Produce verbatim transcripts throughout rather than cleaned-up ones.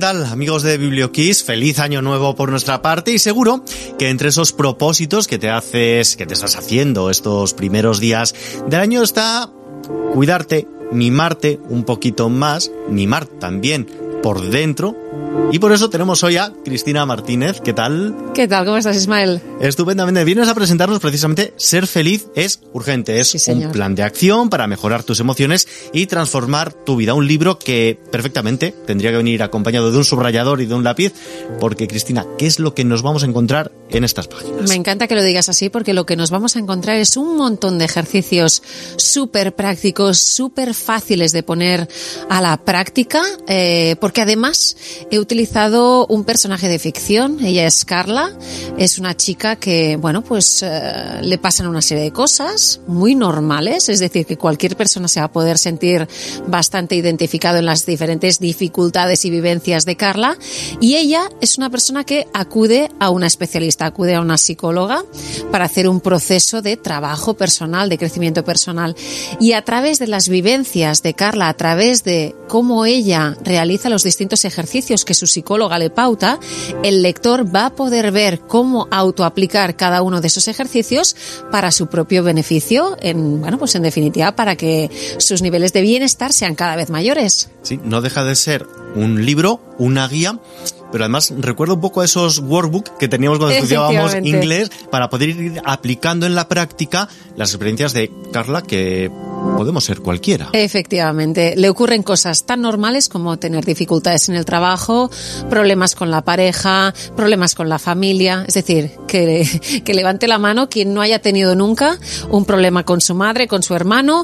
tal, amigos de BiblioKids? Feliz año nuevo por nuestra parte y seguro que entre esos propósitos que te haces, que te estás haciendo estos primeros días del año está cuidarte, mimarte un poquito más, mimar también por dentro. Y por eso tenemos hoy a Cristina Martínez. ¿Qué tal? ¿Qué tal? ¿Cómo estás, Ismael? Estupendamente. Vienes a presentarnos precisamente Ser feliz es urgente. Es sí, un plan de acción para mejorar tus emociones y transformar tu vida. Un libro que perfectamente tendría que venir acompañado de un subrayador y de un lápiz. Porque, Cristina, ¿qué es lo que nos vamos a encontrar en estas páginas? Me encanta que lo digas así porque lo que nos vamos a encontrar es un montón de ejercicios súper prácticos, súper fáciles de poner a la práctica, eh, porque además he utilizado un personaje de ficción. Ella es Carla, es una chica que, bueno, pues eh, le pasan una serie de cosas muy normales, es decir, que cualquier persona se va a poder sentir bastante identificado en las diferentes dificultades y vivencias de Carla, y ella es una persona que acude a una especialista, acude a una psicóloga para hacer un proceso de trabajo personal, de crecimiento personal, y a través de las vivencias de Carla, a través de cómo ella realiza los distintos ejercicios que su psicóloga le pauta, el lector va a poder ver cómo autoaplicar cada uno de esos ejercicios para su propio beneficio, en, bueno, pues en definitiva para que sus niveles de bienestar sean cada vez mayores. Sí, no deja de ser un libro, una guía, pero además recuerdo un poco a esos workbooks que teníamos cuando estudiábamos inglés para poder ir aplicando en la práctica las experiencias de Carla, que podemos ser cualquiera. Efectivamente, le ocurren cosas tan normales como tener dificultades en el trabajo, problemas con la pareja, problemas con la familia, es decir, que, que levante la mano quien no haya tenido nunca un problema con su madre, con su hermano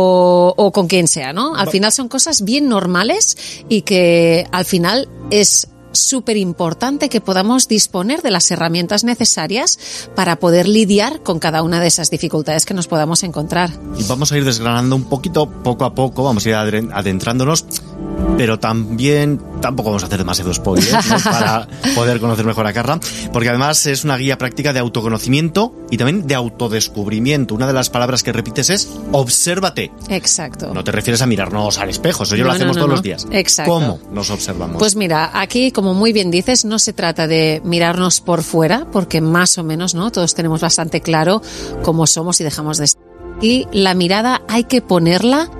o, o con quien sea, ¿no? Al final son cosas bien normales y que al final es súper importante que podamos disponer de las herramientas necesarias para poder lidiar con cada una de esas dificultades que nos podamos encontrar. Y vamos a ir desgranando un poquito, poco a poco, vamos a ir adentrándonos, pero también tampoco vamos a hacer demasiado spoiler, ¿no? Para poder conocer mejor a Carla, porque además es una guía práctica de autoconocimiento y también de autodescubrimiento. Una de las palabras que repites es obsérvate. Exacto. No te refieres a mirarnos al espejo, eso ya no, lo hacemos no, no, todos no. los días. Exacto. ¿Cómo nos observamos? Pues mira, aquí, como muy bien dices, no se trata de mirarnos por fuera, porque más o menos, ¿no? Todos tenemos bastante claro cómo somos y dejamos de estar. Y la mirada hay que ponerla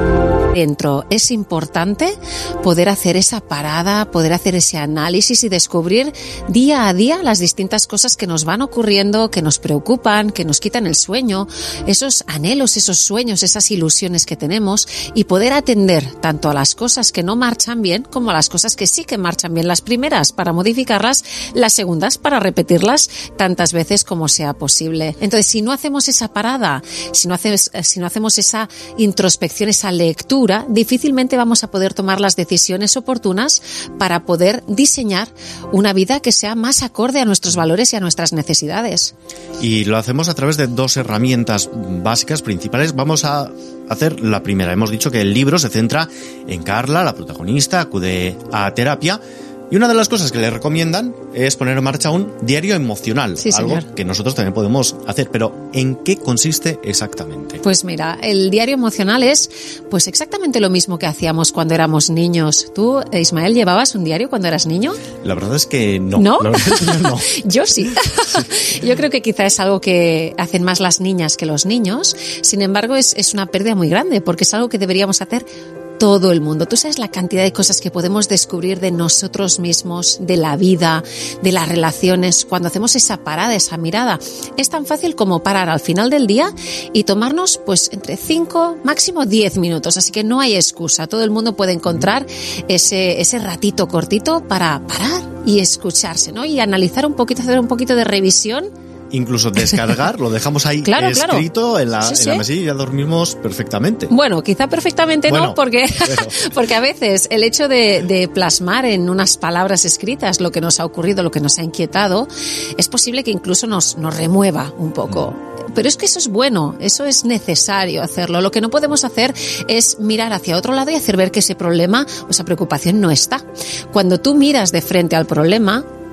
dentro. Es importante poder hacer esa parada, poder hacer ese análisis y descubrir día a día las distintas cosas que nos van ocurriendo, que nos preocupan, que nos quitan el sueño, esos anhelos, esos sueños, esas ilusiones que tenemos, y poder atender tanto a las cosas que no marchan bien como a las cosas que sí que marchan bien. Las primeras para modificarlas, las segundas para repetirlas tantas veces como sea posible. Entonces, si no hacemos esa parada, si no hacemos, si no hacemos esa introspección, esa lectura, difícilmente vamos a poder tomar las decisiones oportunas para poder diseñar una vida que sea más acorde a nuestros valores y a nuestras necesidades. Y lo hacemos a través de dos herramientas básicas, principales. Vamos a hacer la primera. Hemos dicho que el libro se centra en Carla, la protagonista, acude a terapia. Y una de las cosas que le recomiendan es poner en marcha un diario emocional, sí, algo señor. que nosotros también podemos hacer. Pero ¿en qué consiste exactamente? Pues mira, el diario emocional es pues exactamente lo mismo que hacíamos cuando éramos niños. ¿Tú, Ismael, llevabas un diario cuando eras niño? La verdad es que no. ¿No? La verdad es que yo no. Yo sí. sí. Yo creo que quizá es algo que hacen más las niñas que los niños. Sin embargo, es, es una pérdida muy grande porque es algo que deberíamos hacer todo el mundo. Tú sabes la cantidad de cosas que podemos descubrir de nosotros mismos, de la vida, de las relaciones, cuando hacemos esa parada, esa mirada. Es tan fácil como parar al final del día y tomarnos pues entre cinco, máximo diez minutos. Así que no hay excusa. Todo el mundo puede encontrar ese, ese ratito cortito para parar y escucharse, ¿no? Y analizar un poquito, hacer un poquito de revisión. Incluso descargar, lo dejamos ahí claro, escrito claro. en la, sí, en sí. la mesilla y ya dormimos perfectamente. Bueno, quizá perfectamente bueno, no, porque, pero... porque a veces el hecho de, de plasmar en unas palabras escritas lo que nos ha ocurrido, lo que nos ha inquietado, es posible que incluso nos, nos remueva un poco. Mm. Pero es que eso es bueno, eso es necesario hacerlo. Lo que no podemos hacer es mirar hacia otro lado y hacer ver que ese problema o esa preocupación no está. Cuando tú miras de frente al problema,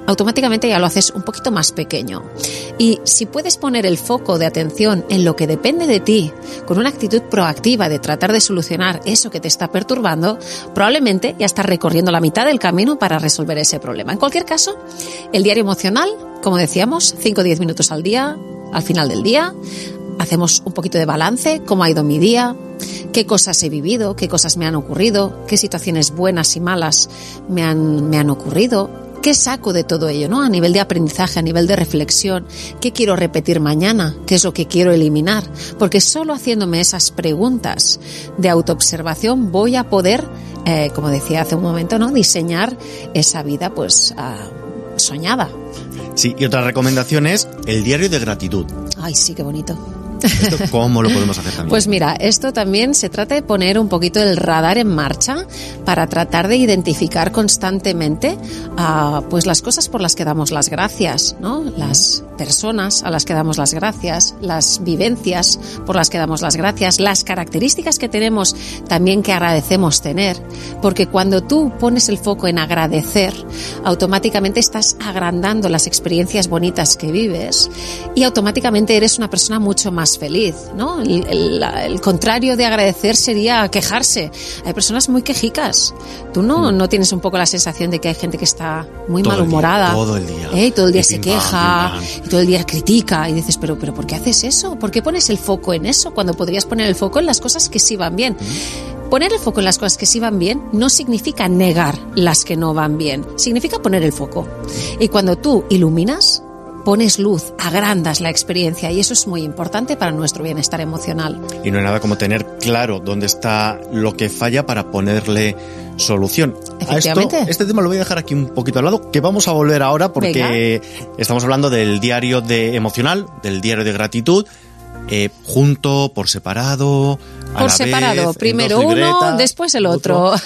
automáticamente ya lo haces un poquito más pequeño. Y si puedes poner el foco de atención en lo que depende de ti, con una actitud proactiva de tratar de solucionar eso que te está perturbando, probablemente ya estás recorriendo la mitad del camino para resolver ese problema. En cualquier caso, el diario emocional, como decíamos, cinco o diez minutos al día, al final del día, hacemos un poquito de balance, cómo ha ido mi día, qué cosas he vivido, qué cosas me han ocurrido, qué situaciones buenas y malas me han, me han ocurrido, qué saco de todo ello, ¿no? A nivel de aprendizaje, a nivel de reflexión, qué quiero repetir mañana, qué es lo que quiero eliminar, porque solo haciéndome esas preguntas de autoobservación voy a poder, eh, como decía hace un momento, ¿no? Diseñar esa vida, pues, uh, soñada. Sí, y otra recomendación es el diario de gratitud. Ay, sí, qué bonito. ¿Esto cómo lo podemos hacer también? Pues mira, esto también se trata de poner un poquito el radar en marcha para tratar de identificar constantemente uh, pues las cosas por las que damos las gracias, ¿no? Las personas a las que damos las gracias, las vivencias por las que damos las gracias, las características que tenemos también que agradecemos tener, porque cuando tú pones el foco en agradecer, automáticamente estás agrandando las experiencias bonitas que vives y automáticamente eres una persona mucho más feliz, ¿no? El, el, el contrario de agradecer sería quejarse. Hay personas muy quejicas. ¿Tú no, no tienes un poco la sensación de que hay gente que está muy todo malhumorada? El día, todo el día. ¿Eh? Todo el día y se pim, queja, pam, pim, pam. y todo el día critica y dices, pero, pero ¿por qué haces eso? ¿Por qué pones el foco en eso cuando podrías poner el foco en las cosas que sí van bien? ¿Mm? Poner el foco en las cosas que sí van bien no significa negar las que no van bien, significa poner el foco. Y cuando tú iluminas, pones luz, agrandas la experiencia y eso es muy importante para nuestro bienestar emocional. Y no hay nada como tener claro dónde está lo que falla para ponerle solución. A esto, este tema lo voy a dejar aquí un poquito al lado, que vamos a volver ahora porque Venga. Estamos hablando del diario de emocional, del diario de gratitud, eh, junto, por separado, a Por la separado, vez, primero uno, después el otro. otro.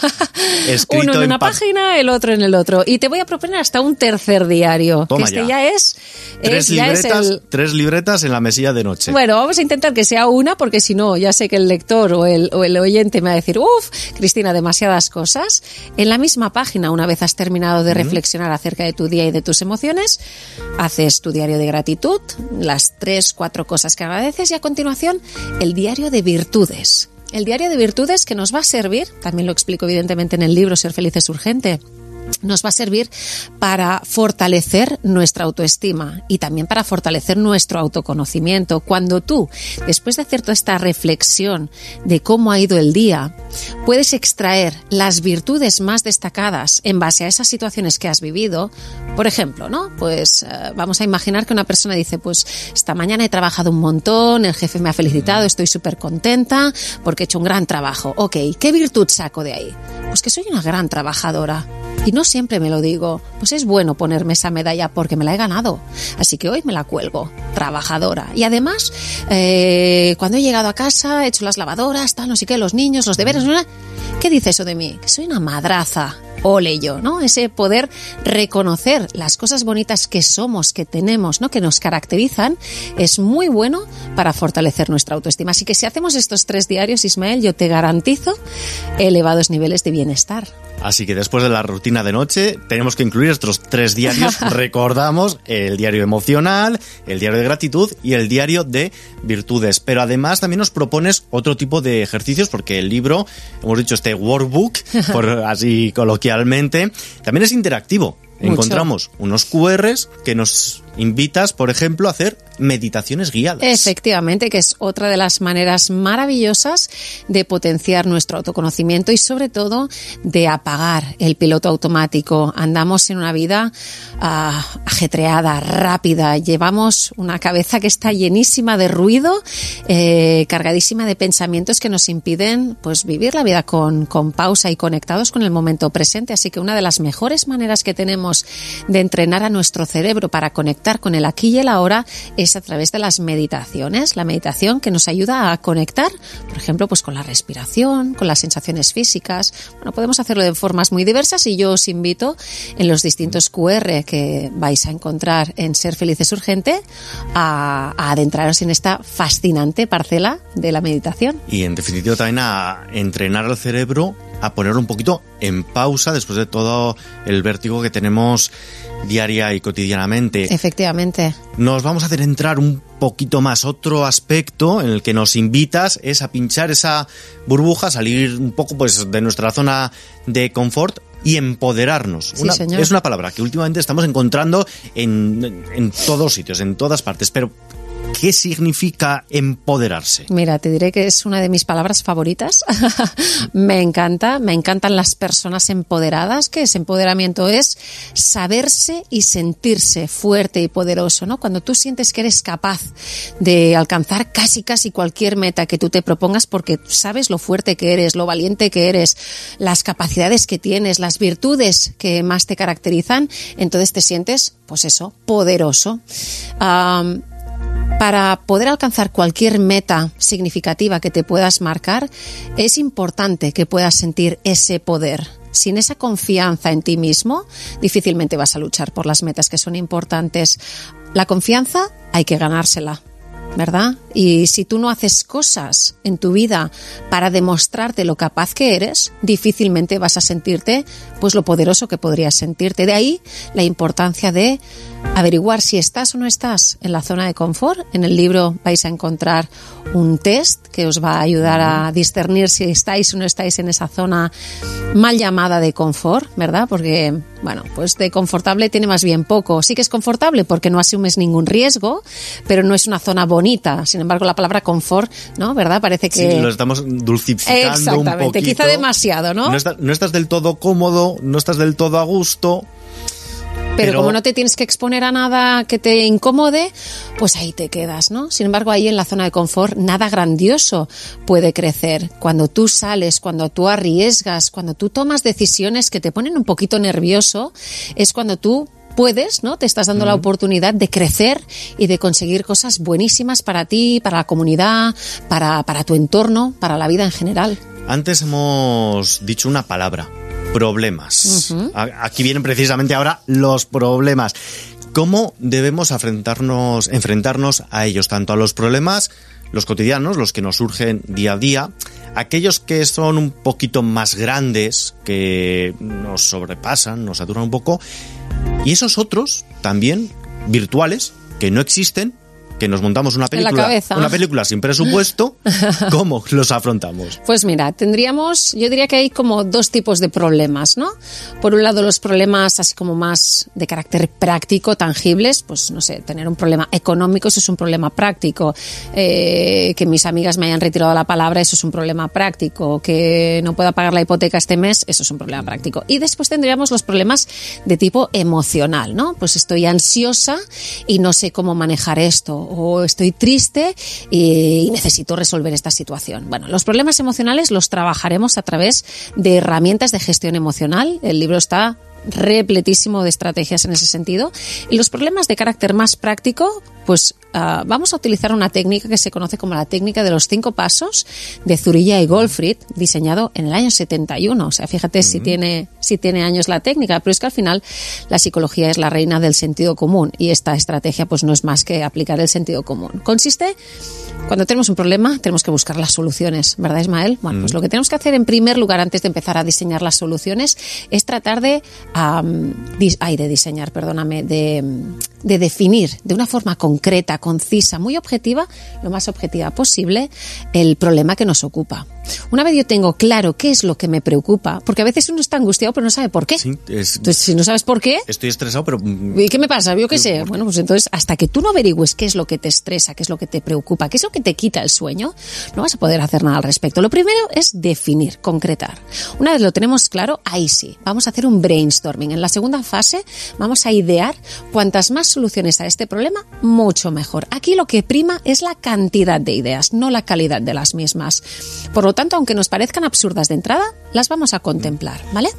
Uno en una en página, el otro en el otro. Y te voy a proponer hasta un tercer diario. Toma que este ya, ya es... Tres, es, libretas, ya es el... tres libretas en la mesilla de noche. Bueno, vamos a intentar que sea una, porque si no, ya sé que el lector o el, o el oyente me va a decir, uff, Cristina, demasiadas cosas. En la misma página, una vez has terminado de reflexionar acerca de tu día y de tus emociones, haces tu diario de gratitud, las tres, cuatro cosas que agradeces y a continuación el diario de virtudes. El diario de virtudes que nos va a servir, también lo explico evidentemente en el libro Ser feliz es urgente, nos va a servir para fortalecer nuestra autoestima y también para fortalecer nuestro autoconocimiento. Cuando tú, después de hacer toda esta reflexión de cómo ha ido el día, puedes extraer las virtudes más destacadas en base a esas situaciones que has vivido. Por ejemplo, ¿no? Pues uh, vamos a imaginar que una persona dice, pues esta mañana he trabajado un montón, el jefe me ha felicitado, estoy súper contenta porque he hecho un gran trabajo. Ok, ¿qué virtud saco de ahí? Pues que soy una gran trabajadora. Y no siempre me lo digo, pues es bueno ponerme esa medalla porque me la he ganado. Así que hoy me la cuelgo, trabajadora. Y además, eh, cuando he llegado a casa, he hecho las lavadoras, tal, no sé qué, los niños, los deberes, ¿no? ¿Qué dice eso de mí? Que soy una madraza. Ole yo, ¿no? Ese poder reconocer las cosas bonitas que somos, que tenemos, ¿no? Que nos caracterizan, es muy bueno para fortalecer nuestra autoestima. Así que si hacemos estos tres diarios, Ismael, yo te garantizo elevados niveles de bienestar. Así que después de la rutina de noche tenemos que incluir estos tres diarios. Recordamos el diario emocional, el diario de gratitud y el diario de virtudes. Pero además también nos propones otro tipo de ejercicios porque el libro, hemos dicho este workbook, por así coloquialmente, también es interactivo. Mucho. Encontramos unos cu erres que nos invitas, por ejemplo, a hacer meditaciones guiadas. Efectivamente, que es otra de las maneras maravillosas de potenciar nuestro autoconocimiento y sobre todo de apagar el piloto automático. Andamos en una vida uh, ajetreada, rápida, llevamos una cabeza que está llenísima de ruido, eh, cargadísima de pensamientos que nos impiden pues vivir la vida con, con pausa y conectados con el momento presente. Así que una de las mejores maneras que tenemos de entrenar a nuestro cerebro para conectar con el aquí y el ahora es a través de las meditaciones. La meditación que nos ayuda a conectar, por ejemplo, pues con la respiración, con las sensaciones físicas. Bueno, podemos hacerlo de formas muy diversas y yo os invito en los distintos cu erre que vais a encontrar en Ser feliz es urgente a, a adentraros en esta fascinante parcela de la meditación. Y en definitiva también a entrenar al cerebro a ponerlo un poquito en pausa después de todo el vértigo que tenemos diaria y cotidianamente. Efectivamente. Nos vamos a hacer entrar un poquito más. Otro aspecto en el que nos invitas es a pinchar esa burbuja, salir un poco pues de nuestra zona de confort y empoderarnos. Sí, una, señor. Es una palabra que últimamente estamos encontrando en, en todos sitios, en todas partes, pero ¿qué significa empoderarse? Mira, te diré que es una de mis palabras favoritas. Me encanta, me encantan las personas empoderadas. ¿Qué es empoderamiento? Es saberse y sentirse fuerte y poderoso, ¿no? Cuando tú sientes que eres capaz de alcanzar casi casi cualquier meta que tú te propongas porque sabes lo fuerte que eres, lo valiente que eres, las capacidades que tienes, las virtudes que más te caracterizan, entonces te sientes, pues eso, poderoso. Um, Para poder alcanzar cualquier meta significativa que te puedas marcar, es importante que puedas sentir ese poder. Sin esa confianza en ti mismo, difícilmente vas a luchar por las metas que son importantes. La confianza hay que ganársela, ¿verdad? Y si tú no haces cosas en tu vida para demostrarte lo capaz que eres, difícilmente vas a sentirte pues lo poderoso que podrías sentirte. De ahí la importancia de averiguar si estás o no estás en la zona de confort. En el libro vais a encontrar un test que os va a ayudar a discernir si estáis o no estáis en esa zona mal llamada de confort, ¿verdad? Porque, bueno, pues de confortable tiene más bien poco. Sí que es confortable porque no asumes ningún riesgo, pero no es una zona bonita. Sin embargo, la palabra confort, ¿no? ¿Verdad? Parece que... Sí, lo estamos dulcificando Exactamente, un poquito. quizá demasiado, ¿no? No, está, no estás del todo cómodo, no estás del todo a gusto. Pero, Pero como no te tienes que exponer a nada que te incomode, pues ahí te quedas, ¿no? Sin embargo, ahí en la zona de confort, nada grandioso puede crecer. Cuando tú sales, cuando tú arriesgas, cuando tú tomas decisiones que te ponen un poquito nervioso, es cuando tú puedes, ¿no? Te estás dando mm. la oportunidad de crecer y de conseguir cosas buenísimas para ti, para la comunidad, para, para tu entorno, para la vida en general. Antes hemos dicho una palabra. Problemas. Uh-huh. Aquí vienen precisamente ahora los problemas. ¿Cómo debemos enfrentarnos, enfrentarnos a ellos? Tanto a los problemas, los cotidianos, los que nos surgen día a día, aquellos que son un poquito más grandes, que nos sobrepasan, nos saturan un poco, y esos otros también virtuales, que no existen, que nos montamos una película, una película sin presupuesto, ¿cómo los afrontamos? Pues mira, tendríamos, yo diría que hay como dos tipos de problemas, ¿no? Por un lado, los problemas así como más de carácter práctico, tangibles, pues no sé, tener un problema económico, eso es un problema práctico. Eh, que mis amigas me hayan retirado la palabra, eso es un problema práctico. Que no pueda pagar la hipoteca este mes, eso es un problema práctico. Y después tendríamos los problemas de tipo emocional, ¿no? Pues estoy ansiosa y no sé cómo manejar esto. O estoy triste y necesito resolver esta situación. Bueno, los problemas emocionales los trabajaremos a través de herramientas de gestión emocional. El libro está repletísimo de estrategias en ese sentido. Y los problemas de carácter más práctico, pues uh, vamos a utilizar una técnica que se conoce como la técnica de los cinco pasos de Zurilla y Goldfried, diseñado en el año setenta y uno. O sea, fíjate uh-huh. si tiene, si tiene años la técnica, pero es que al final la psicología es la reina del sentido común y esta estrategia pues no es más que aplicar el sentido común. Consiste, cuando tenemos un problema, tenemos que buscar las soluciones, ¿verdad, Ismael? Bueno, uh-huh. pues lo que tenemos que hacer en primer lugar antes de empezar a diseñar las soluciones es tratar de Um, dis- ay, de diseñar, perdóname, de, de definir de una forma concreta, concisa, muy objetiva, lo más objetiva posible, el problema que nos ocupa. Una vez yo tengo claro qué es lo que me preocupa, porque a veces uno está angustiado pero no sabe por qué. Sí, es, entonces, si no sabes por qué... Estoy estresado, pero... ¿Y qué me pasa? Yo qué sé. Bueno, pues entonces, hasta que tú no averigües qué es lo que te estresa, qué es lo que te preocupa, qué es lo que te quita el sueño, no vas a poder hacer nada al respecto. Lo primero es definir, concretar. Una vez lo tenemos claro, ahí sí, vamos a hacer un brainstorming. En la segunda fase vamos a idear cuantas más soluciones a este problema, mucho mejor. Aquí lo que prima es la cantidad de ideas, no la calidad de las mismas. Por lo tanto, aunque nos parezcan absurdas de entrada, las vamos a contemplar, ¿vale?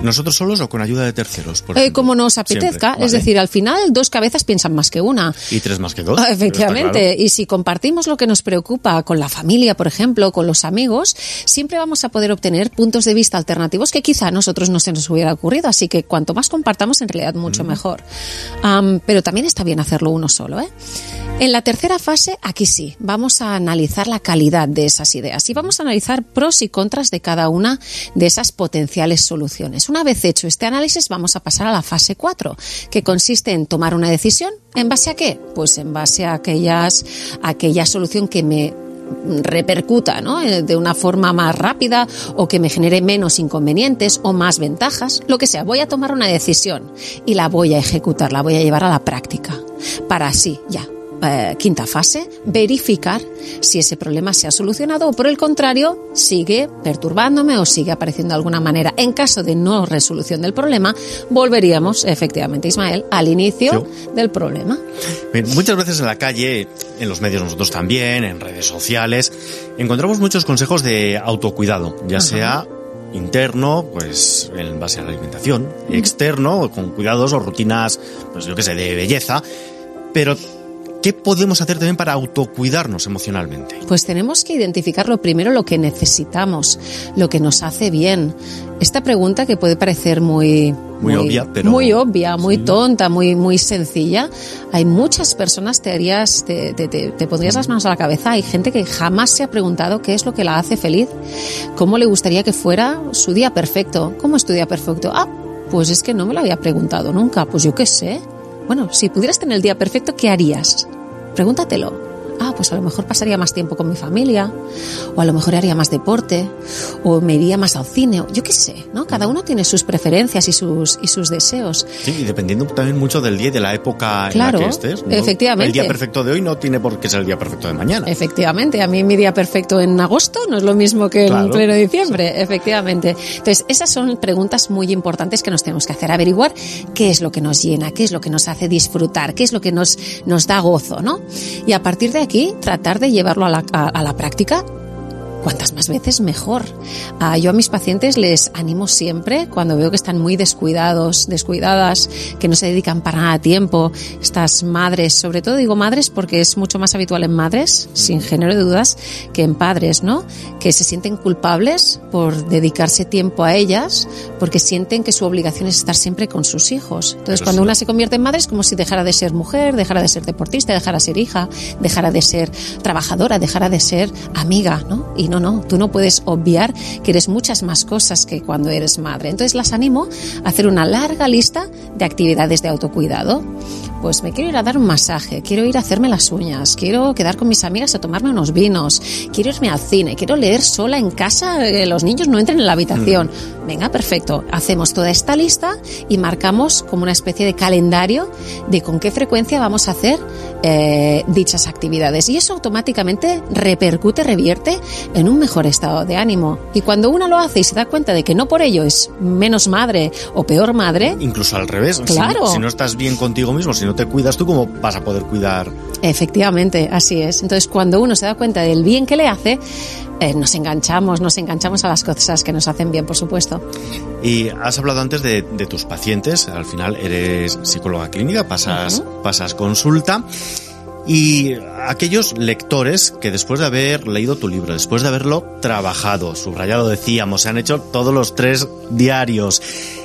¿Nosotros solos o con ayuda de terceros? Por eh, como nos apetezca. Vale. Es decir, al final dos cabezas piensan más que una. Y tres más que dos. Efectivamente. Claro. Y si compartimos lo que nos preocupa con la familia, por ejemplo, con los amigos, siempre vamos a poder obtener puntos de vista alternativos que quizá a nosotros no se nos hubiera ocurrido. Así que cuanto más compartamos, en realidad, mucho mm. mejor. Um, pero también está bien hacerlo uno solo, ¿eh? En la tercera fase, aquí sí, vamos a analizar la calidad de esas ideas y vamos a analizar pros y contras de cada una de esas potenciales soluciones. Una vez hecho este análisis, vamos a pasar a la fase cuatro, que consiste en tomar una decisión. ¿En base a qué? Pues en base a aquellas, a aquella solución que me repercuta, ¿no?, de una forma más rápida o que me genere menos inconvenientes o más ventajas, lo que sea. Voy a tomar una decisión y la voy a ejecutar, la voy a llevar a la práctica para así, ya, Eh, quinta fase, verificar si ese problema se ha solucionado o por el contrario sigue perturbándome o sigue apareciendo de alguna manera. En caso de no resolución del problema, volveríamos efectivamente, Ismael, al inicio ¿Yo? del problema. Bien, muchas veces en la calle, en los medios nosotros también, en redes sociales, encontramos muchos consejos de autocuidado, ya Ajá. sea interno, pues en base a la alimentación, uh-huh. externo, con cuidados o rutinas, pues yo qué sé, de belleza, pero ¿qué podemos hacer también para autocuidarnos emocionalmente? Pues tenemos que identificar lo primero lo que necesitamos, lo que nos hace bien. Esta pregunta que puede parecer muy... Muy, muy obvia, pero... Muy obvia, muy sí. tonta, muy, muy sencilla. Hay muchas personas, te harías, te, te, te, te pondrías las manos a la cabeza. Hay gente que jamás se ha preguntado qué es lo que la hace feliz, cómo le gustaría que fuera su día perfecto. ¿Cómo es tu día perfecto? Ah, pues es que no me lo había preguntado nunca. Pues yo qué sé. Bueno, si pudieras tener el día perfecto, ¿qué harías? Pregúntatelo. Ah, pues a lo mejor pasaría más tiempo con mi familia, o a lo mejor haría más deporte, o me iría más al cine, yo qué sé, ¿no? Cada uno tiene sus preferencias y sus y sus deseos. Sí, y dependiendo también mucho del día y de la época claro, en la que estés, ¿no? Efectivamente. El día perfecto de hoy no tiene por qué ser el día perfecto de mañana. Efectivamente, a mí mi día perfecto en agosto no es lo mismo que claro. en pleno diciembre, sí. efectivamente. Entonces, esas son preguntas muy importantes que nos tenemos que hacer, averiguar qué es lo que nos llena, qué es lo que nos hace disfrutar, qué es lo que nos, nos da gozo, ¿no? Y a partir de aquí, tratar de llevarlo a la, a, a la práctica, cuantas más veces mejor. Uh, yo a mis pacientes les animo siempre, cuando veo que están muy descuidados, descuidadas, que no se dedican para nada a tiempo, estas madres, sobre todo digo madres porque es mucho más habitual en madres, sin género de dudas, que en padres, ¿no? Que se sienten culpables por dedicarse tiempo a ellas, porque sienten que su obligación es estar siempre con sus hijos. Entonces, Pero cuando sí. una se convierte en madre es como si dejara de ser mujer, dejara de ser deportista, dejara de ser hija, dejara de ser trabajadora, dejara de ser amiga, ¿no? Y no No, no, tú no puedes obviar que eres muchas más cosas que cuando eres madre. Entonces las animo a hacer una larga lista de actividades de autocuidado. Pues me quiero ir a dar un masaje, quiero ir a hacerme las uñas, quiero quedar con mis amigas a tomarme unos vinos, quiero irme al cine, quiero leer sola en casa, que los niños no entren en la habitación. Mm. Venga, perfecto. Hacemos toda esta lista y marcamos como una especie de calendario de con qué frecuencia vamos a hacer eh, dichas actividades. Y eso automáticamente repercute, revierte en un mejor estado de ánimo. Y cuando uno lo hace y se da cuenta de que no por ello es menos madre o peor madre... Incluso al revés. Claro. Si, si no estás bien contigo mismo, si no te cuidas tú, ¿cómo vas a poder cuidar? Efectivamente, así es. Entonces, cuando uno se da cuenta del bien que le hace, eh, nos enganchamos, nos enganchamos a las cosas que nos hacen bien, por supuesto. Y has hablado antes de, de tus pacientes. Al final eres psicóloga clínica, pasas, uh-huh. pasas consulta. Y aquellos lectores que después de haber leído tu libro, después de haberlo trabajado, subrayado, decíamos, se han hecho todos los tres diarios,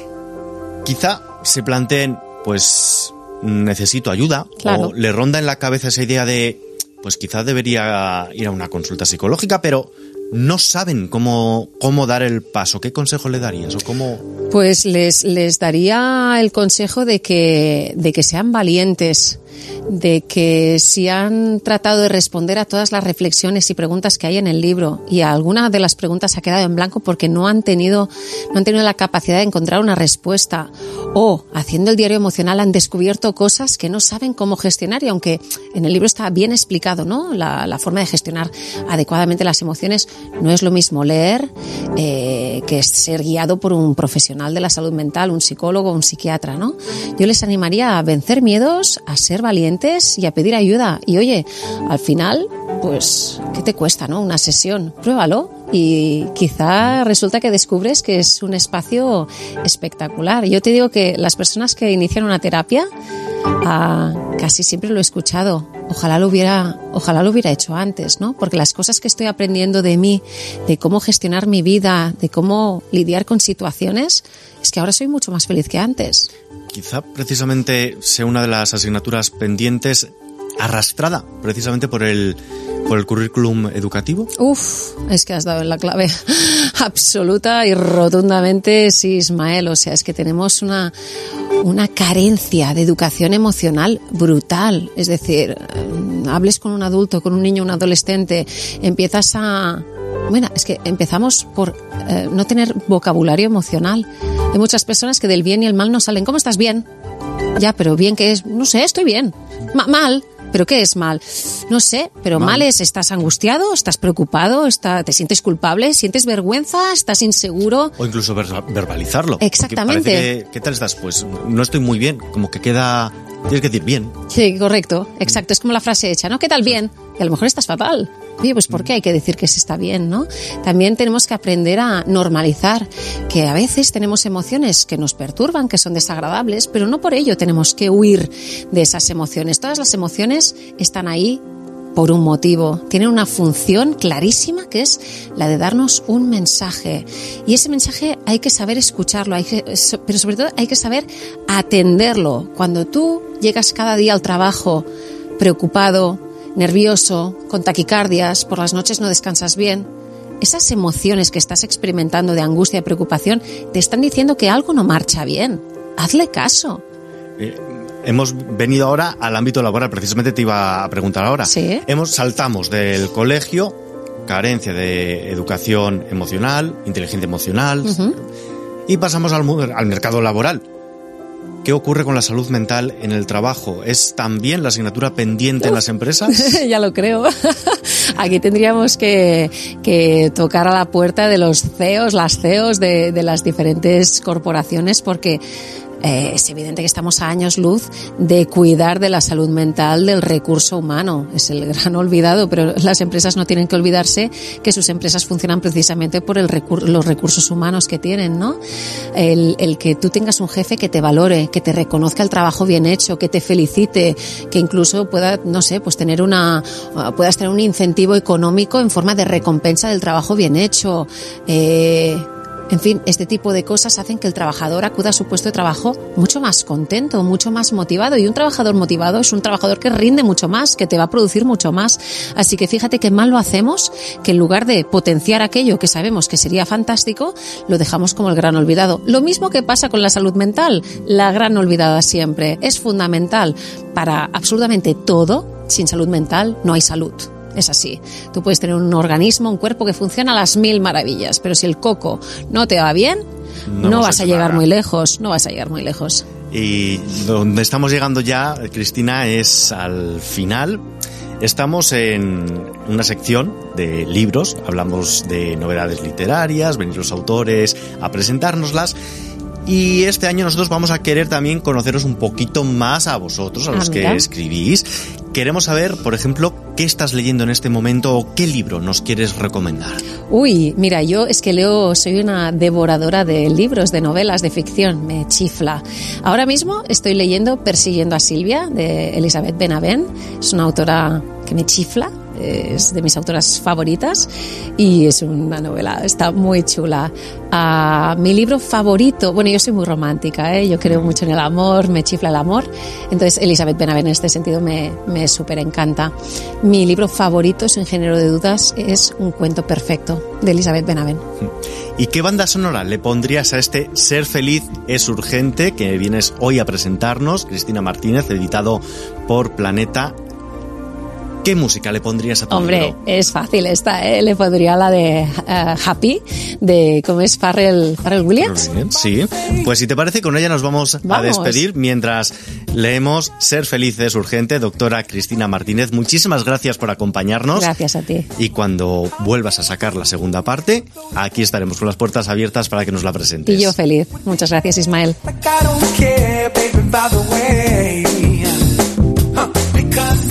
quizá se planteen, pues necesito ayuda, claro. o le ronda en la cabeza esa idea de, pues quizá debería ir a una consulta psicológica, pero no saben cómo, cómo dar el paso. ¿Qué consejo le darías o cómo? Pues les, les daría el consejo de que, de que sean valientes, de que si han tratado de responder a todas las reflexiones y preguntas que hay en el libro y a alguna de las preguntas ha quedado en blanco porque no han tenido, no han tenido la capacidad de encontrar una respuesta, o haciendo el diario emocional han descubierto cosas que no saben cómo gestionar, y aunque en el libro está bien explicado, ¿no?, la, la forma de gestionar adecuadamente las emociones, no es lo mismo leer eh, que ser guiado por un profesional de la salud mental, un psicólogo, un psiquiatra, ¿no? Yo les animaría a vencer miedos, a ser valientes y a pedir ayuda. Y oye, al final, pues, ¿qué te cuesta, no? Una sesión. Pruébalo y quizá resulta que descubres que es un espacio espectacular. Yo te digo que las personas que inician una terapia, ah, casi siempre lo he escuchado. Ojalá lo hubiera, ojalá lo hubiera hecho antes, ¿no? Porque las cosas que estoy aprendiendo de mí, de cómo gestionar mi vida, de cómo lidiar con situaciones, es que ahora soy mucho más feliz que antes. Quizá precisamente sea una de las asignaturas pendientes arrastrada precisamente por el por el currículum educativo. Uf, es que has dado en la clave absoluta y rotundamente, sí, Ismael. O sea, es que tenemos una, una carencia de educación emocional brutal. Es decir, hables con un adulto, con un niño, un adolescente, empiezas a... Bueno, es que empezamos por eh, no tener vocabulario emocional. Hay muchas personas que del bien y el mal no salen. ¿Cómo estás? Bien. Ya, pero bien, ¿qué es? No sé, estoy bien. Ma- mal. ¿Pero qué es mal? No sé, pero mal, mal es, ¿estás angustiado? ¿Estás preocupado? ¿Está, ¿Te sientes culpable? ¿Sientes vergüenza? ¿Estás inseguro? O incluso ver, verbalizarlo. Exactamente. Que, ¿Qué tal estás? Pues no estoy muy bien, como que queda... Tienes que decir bien. Sí, correcto, exacto. Es como la frase hecha, ¿no? ¿Qué tal? Bien. Y a lo mejor estás fatal. Oye, pues ¿por qué hay que decir que se está bien, no? También tenemos que aprender a normalizar que a veces tenemos emociones que nos perturban, que son desagradables, pero no por ello tenemos que huir de esas emociones. Todas las emociones están ahí por un motivo. Tienen una función clarísima que es la de darnos un mensaje. Y ese mensaje hay que saber escucharlo, hay que, pero sobre todo hay que saber atenderlo. Cuando tú llegas cada día al trabajo preocupado, nervioso, con taquicardias, por las noches no descansas bien, esas emociones que estás experimentando de angustia y preocupación te están diciendo que algo no marcha bien. Hazle caso. Eh, hemos venido ahora al ámbito laboral, precisamente te iba a preguntar ahora. Sí. Hemos saltamos del colegio, carencia de educación emocional, inteligencia emocional, uh-huh. y pasamos al, al mercado laboral. ¿Qué ocurre con la salud mental en el trabajo? ¿Es también la asignatura pendiente Uf. en las empresas? Ya lo creo. Aquí tendríamos que, que tocar a la puerta de los C E Os, las C E Os de, de las diferentes corporaciones, porque Eh, es evidente que estamos a años luz de cuidar de la salud mental del recurso humano. Es el gran olvidado, pero las empresas no tienen que olvidarse que sus empresas funcionan precisamente por el recur- los recursos humanos que tienen, ¿no? El, el que tú tengas un jefe que te valore, que te reconozca el trabajo bien hecho, que te felicite, que incluso pueda, no sé, pues tener una, puedas tener un incentivo económico en forma de recompensa del trabajo bien hecho. Eh, En fin, este tipo de cosas hacen que el trabajador acuda a su puesto de trabajo mucho más contento, mucho más motivado. Y un trabajador motivado es un trabajador que rinde mucho más, que te va a producir mucho más. Así que fíjate qué mal lo hacemos, que en lugar de potenciar aquello que sabemos que sería fantástico, lo dejamos como el gran olvidado. Lo mismo que pasa con la salud mental, la gran olvidada siempre. Es fundamental para absolutamente todo. Sin salud mental no hay salud. Es así. Tú puedes tener un organismo, un cuerpo que funciona a las mil maravillas, pero si el coco no te va bien, no, no vas a llegar nada. muy lejos, no vas a llegar muy lejos. Y donde estamos llegando ya, Cristina, es al final. Estamos en una sección de libros, hablamos de novedades literarias, venir los autores a presentárnoslas. Y este año nosotros vamos a querer también conoceros un poquito más a vosotros, a los ah, que escribís. Queremos saber, por ejemplo, qué estás leyendo en este momento o qué libro nos quieres recomendar. Uy, mira, yo es que leo, soy una devoradora de libros, de novelas, de ficción, me chifla. Ahora mismo estoy leyendo Persiguiendo a Silvia, de Elisabeth Benavent. Es una autora que me chifla. Es de mis autoras favoritas y es una novela, está muy chula. Uh, mi libro favorito, bueno, yo soy muy romántica, ¿eh? Yo creo mucho en el amor, me chifla el amor, entonces Elisabeth Benavent en este sentido me, me súper encanta. Mi libro favorito, sin género de dudas, es Un cuento perfecto, de Elisabeth Benavent. ¿Y qué banda sonora le pondrías a este Ser feliz es urgente que vienes hoy a presentarnos, Cristina Martínez, editado por Planeta? ¿Qué música le pondrías a tu Hombre, libro? es fácil esta, ¿eh? Le pondría la de uh, Happy, de, ¿cómo es? Pharrell, Pharrell Williams. Sí, pues si te parece, con ella nos vamos, vamos a despedir mientras leemos Ser feliz es urgente. Doctora Cristina Martínez, muchísimas gracias por acompañarnos. Gracias a ti. Y cuando vuelvas a sacar la segunda parte, aquí estaremos con las puertas abiertas para que nos la presentes. Y yo feliz. Muchas gracias, Ismael. Like